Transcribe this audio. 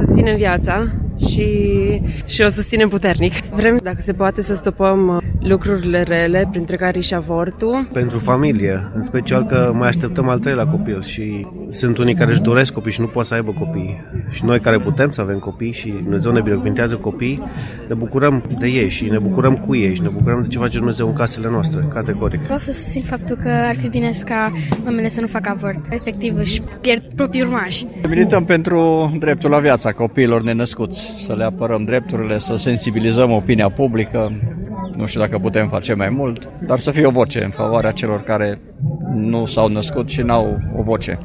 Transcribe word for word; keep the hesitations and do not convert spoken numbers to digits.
susținem viața și, și o susținem puternic. Vrem, dacă se poate, să stopăm lucrurile rele, printre care și avortul. Pentru familie, în special că mai așteptăm al treilea copil și sunt unii care își doresc copii și nu pot să aibă copii. Și noi care putem să avem copii și Dumnezeu ne binecuvintează copii, ne bucurăm de ei și ne bucurăm cu ei și ne bucurăm de ce face Dumnezeu în casele noastre, categoric. Vreau să susțin faptul că ar fi bine ca mamele să nu facă avort. Efectiv își pierd proprii urmași. Milităm pentru dreptul la viața copiilor nenăscuți, să le apărăm drepturile, să sensibilizăm opinia publică. Nu știu dacă putem face mai mult, dar să fie o voce în favoarea celor care nu s-au născut și n-au o voce.